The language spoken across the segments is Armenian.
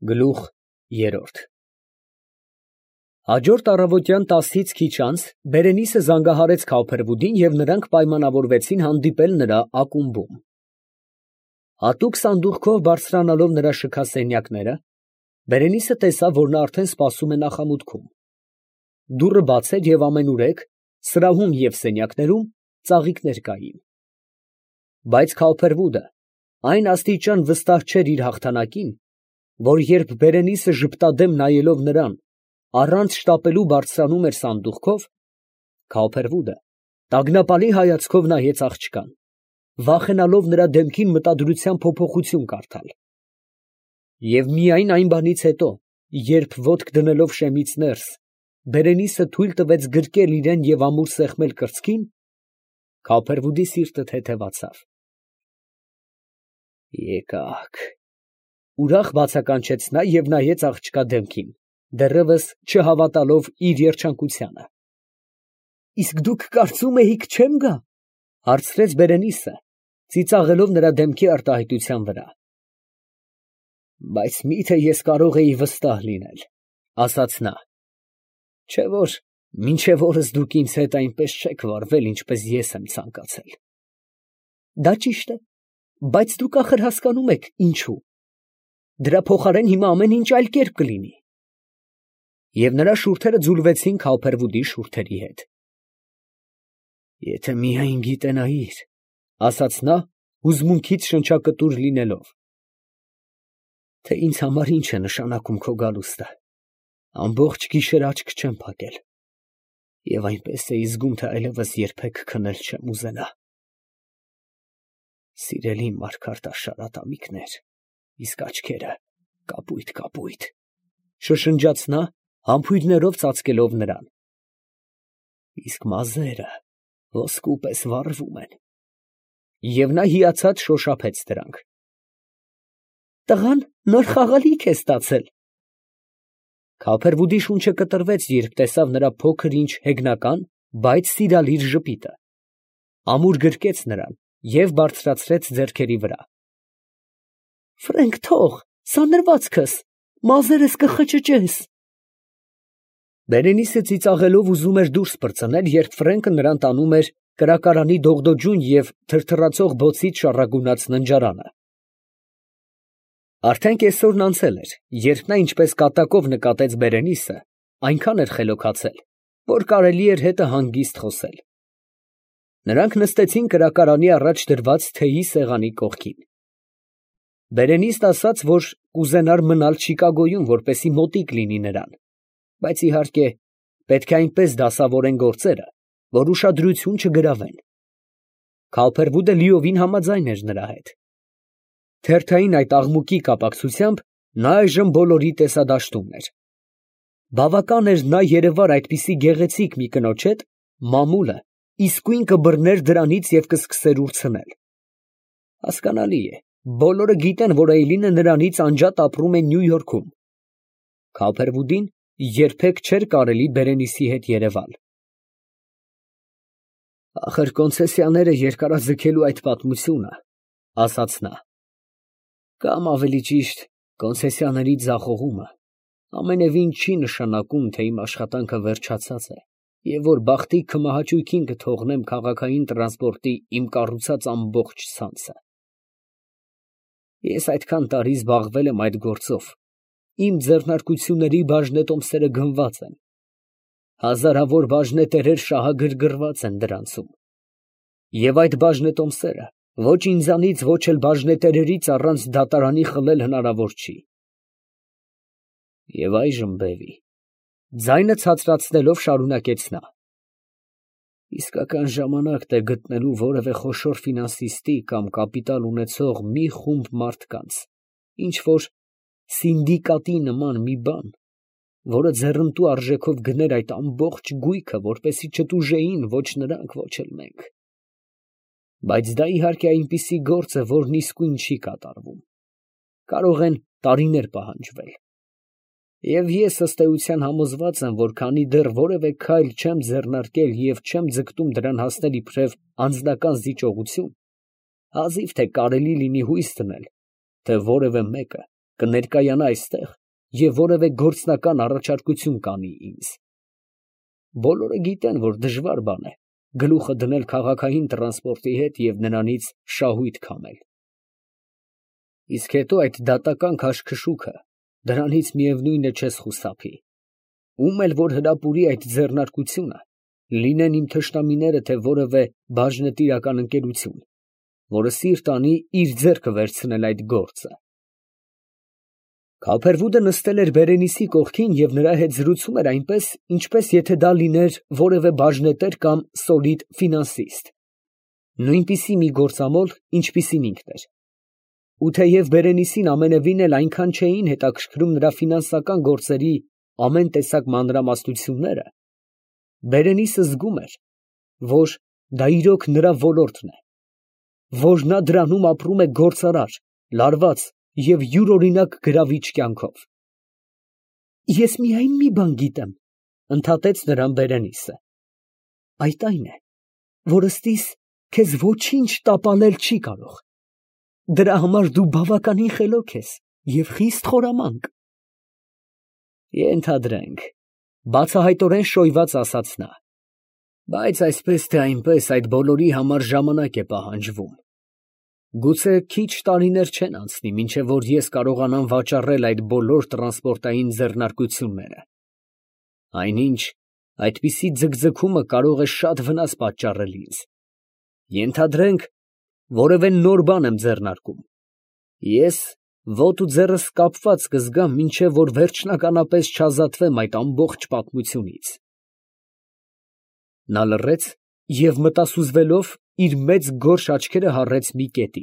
Գլուխ 3 Հաջորդ առավոտյան 10-ից քիչ անց Բերենիսը զանգահարեց Քավփերվուդին և նրանք պայմանավորվեցին հանդիպել նրա ակումբում։ Հատուկ սանդուղքով բարձրանալով նրա շքասենյակները, Բերենիսը տեսավ, որ նա արդեն սպասում է նախամուտքում։ Դուռը բաց էր և ամենուրեք սրահում և սենյակներում ծաղիկներ կային։ Բայց Քավփերվուդը այն աստիճան վստահ չէր իր հաղթանակին, որ երբ Բերենիսը ժպտադեմ նայելով նրան, առանց շտապելու բարձրանում էր սանդուղքով, Քավփերվուդը տագնապալի հայացքով նայեց աղջկան, վախենալով նրա դեմքին մտադրության փոփոխություն կարդալ։ Եվ միայն այն բանից հետո, երբ ոտք դնելով շեմից ներս, Բերենիսը թույլ տվեց գրկել իրան և ամուր սեղմել կրծքին, Քավփերվուդի սիրտը թեթևացավ։ Եկա՛ք, ուրախ բացականչեց նա և նայեց աղջկա դեմքին, դեռևս չհավատալով իր երջանկությանը։ Իսկ դուք կարծում էիք չեմ գա, հարցրեց Բերենիսը, ծիծաղելով նրա դեմքի արտահայտության վրա։ Բայց մի՞թե ես կարող էի վստահ լինել, ասաց նա, չէ որ մինչև օրս դուք ինձ հետ այնպես չեք վարվել, ինչպես ես եմ ցանկացել։ Դա ճիշտ է, բայց դուք ախր հասկանում եք ինչու։ Դրա փոխարեն հիմա ամեն ինչ այլ կերպ կլինի։ Եվ նրա շուրթերը ձուլվեցին Քավփերվուդի շուրթերի հետ։ Եթե միայն գիտենայիր, ասաց նա, հուզմունքից շնչակտուր լինելով, թե ինձ համար ինչ է նշանակում քո գալուստը, ամբողջ գիշեր աչք չեմ փակել, և այնպես էի զգում, թե այլևս երբեք քնել չեմ ուզենա։ Սիրելի Մարգարտաշար ատամիկներ, իսկ աչքերը կապույտ, շշնջաց նա, համբույրներով ծածկելով նրան։ Իսկ մազերը ոսկու պես վառվում են։ Եվ նա հիացած շոշափեց դրանք։ Տղան նոր խաղալիք է ստացել։ Քավփերվուդի շունչը կտրվեց, երբ տեսավ նրա փոքր ինչ հեգնական, բայց սիրալիր ժպիտը, ամուր գրկեց նրան և բարձրացրեց ձեռքերի վրա։ Ֆրենկ, թող, սա նրվածքս, մազերս կխճճես։ Բերենիսը ծիծաղելով ուզում էր դուրս պրծնել, երբ Ֆրենկը նրան տանում էր կրակարանի դողդոջուն և թրթռացող բոցից շառագունած ննջարանը։ Արդեն կեսօրն անցել էր, երբ նա ինչպես կատակով նկատեց Բերենիսը, այնքան էր խելոքացել, որ կարելի էր հետը հանգիստ խոսել։ Նրանք նստեցին կրակարանի առաջ դրված թեյի սեղանի կողքին։ Բերենիսն ասաց, որ կուզենար մնալ Չիկագոյում, որպեսզի մոտիկ լինի նրան, բայց իհարկե պետք է այնպես դասավորեն գործերը, որ ուշադրություն չգրավեն։ Քավփերվուդը լիովին համաձայն էր նրա հետ։ Թերթային այդ աղմուկի կապակցությամբ նա այժմ բոլորի տեսադաշտումն էր։ Բավական էր նա երևար այդպիսի գեղեցիկ մի կնոջ հետ, մամուլը իսկույն կբռներ դրանից և կսկսեր ուրցնել։ Հասկանալի է, բոլորը գիտեն, որ Էյլինը նրանից անջատ ապրում է Նյու Յորքում։ Քավփերվուդին երբեք չէր կարելի Բերենիսի հետ երևալ։ Ախր կոնցեսիաները երկարաձգելու այդ պատմությունը, ասաց նա, կամ ավելի ճիշտ, կոնցեսիաների ձախողումը, ամենևին չի նշանակում, թե իմ աշխատանքը վերջացած է, և որ բախտի քմահաճույքին կթողնեմ քաղաքային տրանսպորտի իմ կառուցած ամբողջ ցանցը։ Ես այդքան տարի զբաղվել եմ այդ գործով, իմ ձեռնարկությունների բաժնետոմսերը գնված են, հազարավոր բաժնետերեր շահագրգռված են դրանցում, և այդ բաժնետոմսերը ոչ ինձանից, ոչ էլ բաժնետերերից առանց դատարանի խլել հնարավոր չի։ Եվ այժմ, բևի, ձայնը ցածրացնելով շարունակեց նա, իսկական ժամանակն է գտնելու որևէ խոշոր ֆինանսիստի կամ կապիտալ ունեցող մի խումբ մարդկանց, ինչ որ սինդիկատի նման մի բան, որը ձեռնտու արժեքով գներ այդ ամբողջ գույքը, որպեսզի չտուժեին ոչ նրանք, ոչ էլ մենք։ Բայց դա իհարկե այնպիսի գործ է, որն իսկույն չի կատարվում, կարող են տարիներ պահանջվել։ Եվ ես ըստ էության համոզված եմ, որ քանի դեռ որևէ քայլ չեմ ձեռնարկել և չեմ ձգտում դրան հասնել իբրև անձնական զիջողություն, հազիվ թե կարելի լինի հույս դնել, թե որևէ մեկը կներկայանա այստեղ և որևէ գործնական առաջարկություն կանի ինձ։ Բոլորը գիտեն, որ դժվար բան է գլուխը դնել քաղաքային տրանսպորտի հետ և նրանից շահույթ քամել։ Իսկ հետո այդ դատական քաշքշուկը, դրանից միևնույն է չես խուսափի։ Ում էլ որ հրապուրի այդ ձեռնարկությունը, լինեն իմ թշնամիները, թե որևէ բաժնետիրական ընկերություն, որը սիրտ անի իր ձեռքը վերցնել այդ գործը։ Քափերվուդը նստել էր Բերենիսի կողքին և նրա հետ զրուցում էր այնպես, ինչպես եթե դա լիներ որևէ բաժնետեր կամ սոլիդ ֆինանսիստ, նույնպիսի մի գործամոլ, ինչպիսին ինքն էր։ Ու թեև Բերենիսին ամենևին էլ այնքան չէին հետաքրքրում նրա ֆինանսական գործերի ամեն տեսակ մանրամասնությունները, Բերենիսը զգում էր, որ դա իրոք նրա ոլորտն է, որ նա դրանում ապրում է գործարար, լարված և յուրօրինակ գրավիչ կյանքով։ Ես միայն մի բան գիտեմ, ընդհատեց նրան Բերենիսը. այդ այն է, որ ըստիս քեզ ոչինչ տապալել չի կարող։ Դրա համար դու բավականին խելոք ես և խիստ խորամանկ։ Ենթադրենք, բացահայտորեն շոյված ասաց նա, բայց այսպես թե այնպես այդ բոլորի համար ժամանակ է պահանջվում։ Գուցե քիչ տարիներ չեն անցնի, մինչև որ ես կարողանամ վաճառել այդ բոլոր տրանսպորտային ձեռնարկությունները։ Այնինչ, այդպիսի ձգձգումը կարող է շատ վնաս պատճառել ինձ։ Ենթադրենք, որևէ նոր բան եմ ձեռնարկում։ Ես ոտք ու ձեռս կապված կզգամ, մինչև որ վերջնականապես չազատվեմ այդ ամբողջ պատմությունից։ Նա լռեց և մտասուզվելով իր մեծ գորշ աչքերը հառեց մի կետի։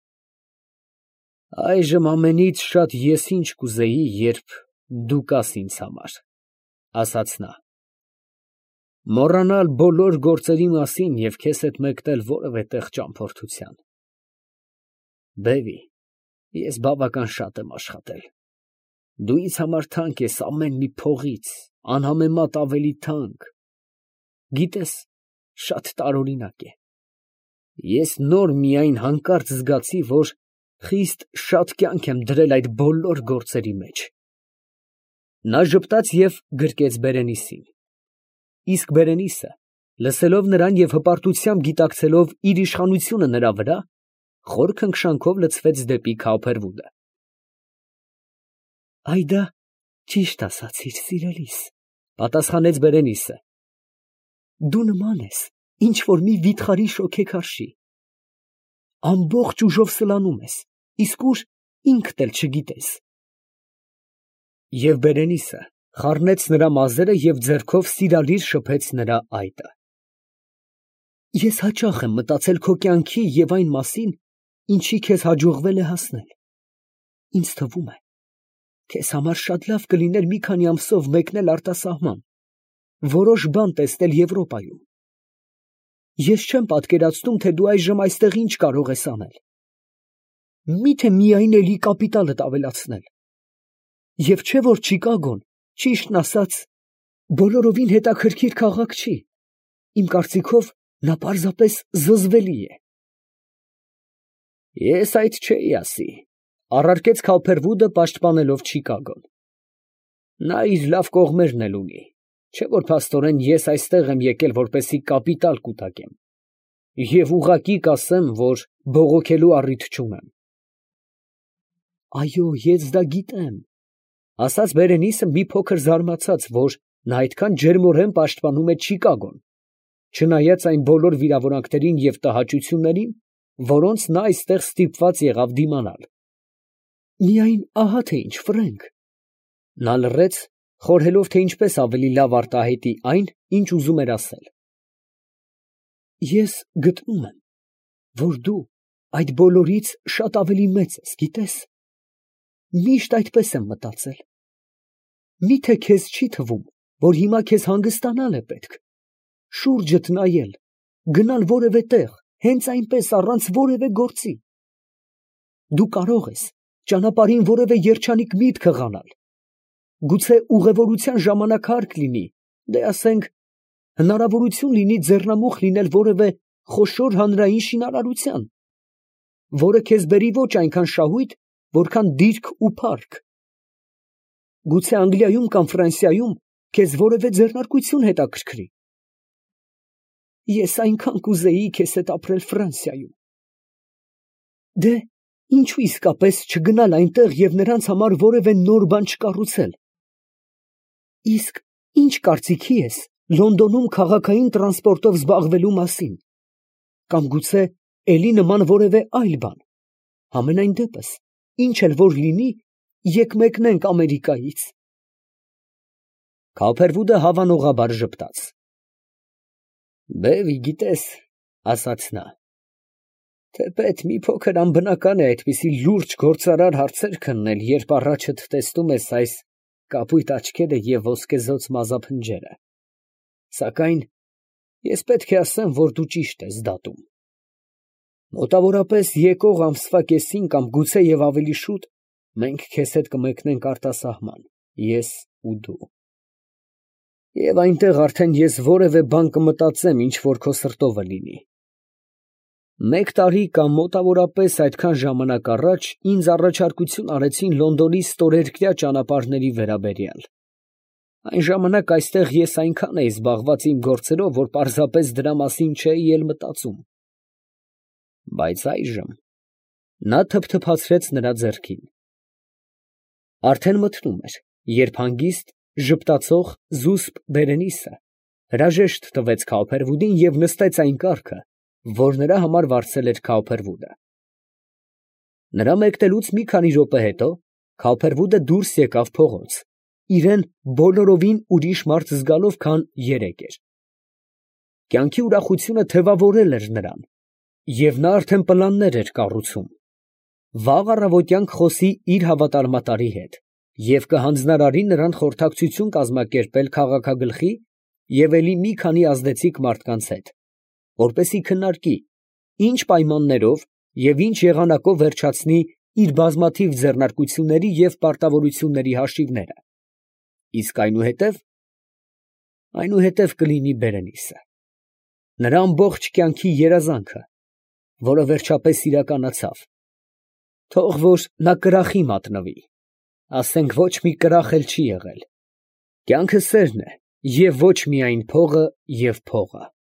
Այժմ ամենից շատ ես ինչ կուզեի, երբ դու կաս ինձ համար, ասաց նա, մոռանալ բոլոր գործերի մասին և քեզ հետ մեկնել որևէ տեղ ճամփորդության։ Բեբի, ես բավական շատ եմ աշխատել։ Դու ինձ համար թանկ ես ամեն մի փողից, անհամեմատ ավելի թանկ։ Գիտես, շատ տարօրինակ է։ Ես նոր միայն հանկարծ զգացի, որ խիստ շատ կյանք եմ դրել այդ բոլոր գործերի մեջ։ Նա ժպտաց և գրկեց Բերենիսին։ Իսկ Բերենիսը, լսելով նրան և հպարտությամբ գիտակցելով իր իշխանությունը նրա վրա, խոր քնքշանքով լցվեց դեպի Քայփերվուդը։ Այ դա ճիշտ ասացիր, սիրելիս, պատասխանեց Բերենիսը։ Դու նման ես ինչ֊որ մի վիթխարի շոգեքարշի։ Ամբողջ ուժով սլանում ես, իսկ ուր ինքդ էլ չգիտես։ Եվ Բերենիսը խառնեց նրա մազերը և ձեռքով սիրալիր շփեց նրա այտը։ Ես հաճախ եմ մտածել քո կյանքի և այն մասին, ինչի քեզ հաջողվել է հասնել։ Ինձ թվում է, քեզ համար շատ լավ կլիներ մի քանի ամսով մեկնել արտասահման, որոշ բան տեսնել Եվրոպայում։ Ես չեմ պատկերացնում, թե դու այժմ այստեղ ինչ կարող ես անել։ Մի՞թե միայն էլի կապիտալդ ավելացնել։ Եվ չէ՞ որ Չիկագոն, ճիշտն ասած, բոլորովին հետաքրքիր քաղաք չի։ Իմ կարծիքով, նա պարզապես զզվելի է։ Ես այդ չէի ասի, առարկեց Քայփերվուդը, պաշտպանելով Չիկագոն։ Նա իր լավ կողմերն էլ ունի, չէ՞ որ փաստորեն ես այստեղ եմ եկել, որպեսզի կապիտալ կուտակեմ, և ուղղակի կասեմ, որ բողոքելու առիթ չունեմ։ Այո, ես դա գիտեմ, ասաց Բերենիսը մի փոքր զարմացած, որ նա այդքան ջերմորեն պաշտպանում է Չիկագոն, չնայած այն բոլոր վիրավորանքներին և տհաճություններին, որոնց նա այստեղ ստիպված եղավ դիմանալ։ Միայն ահա թե ինչ, Ֆրենկ։ Նա լռեց, խորհելով, թե ինչպես ավելի լավ արտահայտի այն, ինչ ուզում էր ասել։ Ես գտնում եմ, որ դու այդ բոլորից շատ ավելի մեծ ես, գիտես։ Միշտ այդպես եմ մտածել։ Մի՞թե քեզ չի թվում, որ հիմա քեզ հանգստանալ է պետք, շուրջդ նայել, գնալ որևէ տեղ, հենց այնպես առանց որևէ գործի։ Դու կարող ես ճանապարհին որևէ երջանիկ միտք հղանալ, գուցե ուղևորության ժամանակ հարկ լինի, դե ասենք, հնարավորություն լինի ձեռնամուխ լինել որևէ խոշոր հանրային շինարարության, որը քեզ բերի ոչ այնքան շահույթ, որքան դիրք ու փառք։ Գուցե Անգլիայում կամ Ֆրանսիայում քեզ որևէ ձեռնարկություն հետաքրքրի։ Ես այնքան կուզեի քեզ հետ ապրել Ֆրանսիայում։ Դե, ինչու իսկապես չգնալ այնտեղ և նրանց համար որևէ նոր բան չկառուցել։ Իսկ ինչ կարծիքի ես Լոնդոնում քաղաքային տրանսպորտով զբաղվելու մասին։ Կամ գուցե էլի նման որևէ այլ բան։ Համենայն դեպս, ինչ էլ որ լինի, եկ մեկնենք Ամերիկայից։ Քոփերվուդը հավանողաբար ժպտաց։ Բևի, գիտես, ասաց նա, թեպետ մի փոքր անբնական է այդպիսի լուրջ գործարար հարցեր քննել, երբ առաջդ տեսնում ես այս կապույտ աչքերը և ոսկեզօծ մազափնջերը, սակայն ես պետք է ասեմ, որ դու ճիշտ ես դատում։ Մոտավորապես եկող ամսվա կեսին կամ գուցե և ավելի շուտ մենք քեզ հետ կմեկնենք արտասահման, ես ու դու։ Եվ այնտեղ արդեն ես որևէ բան կմտածեմ, ինչ որ քո սրտովը լինի։ 1 տարի կամ մոտավորապես այդքան ժամանակ առաջ ինձ առաջարկություն արեցին Լոնդոնի ստորերկրյա ճանապարհների վերաբերյալ։ Այն ժամանակ այստեղ ես այնքան էի զբաղված իմ գործերով, որ պարզապես դրա մասին չէի էլ մտածում։ Բայց այժմ նա թփթփացրեց նրա ձեռքին։ Արդեն մթնում էր, երբ հանգիստ, ժպտացող զուսպ Բերենիսը հրաժեշտ տվեց Քոփերվուդին և նստեց այն կառքը, որ նրա համար վարձել էր Քոփերվուդը։ Նրա մեկնելուց մի քանի րոպե հետո Քոփերվուդը դուրս եկավ փողոց, իրեն բոլորովին ուրիշ մարդ զգալով, քան երեկ էր։ Կյանքի ուրախությունը թևավորել էր նրան, և նա արդեն պլաններ էր կառուցում։ Վաղ առավոտյան կխոսի իր հավատարմատարի հետ և կհանձնարարի նրան խորհրդակցություն կազմակերպել քաղաքագլխի և էլի մի քանի ազդեցիկ մարդկանց հետ, որպեսզի քննարկի, ինչ պայմաններով և ինչ եղանակով վերջացնի իր բազմաթիվ ձեռնարկությունների և պարտավորությունների հաշիվները, իսկ այնուհետև կլինի Բերենիսը, նրա ամբողջ կյանքի երազանքը, որը վերջապես իրականացավ, թող որ նա կրախի մատնվի, ասենք ոչ մի կրախ էլ չի եղել, կյանքը սերն է և ոչ միայն փողը և փողը։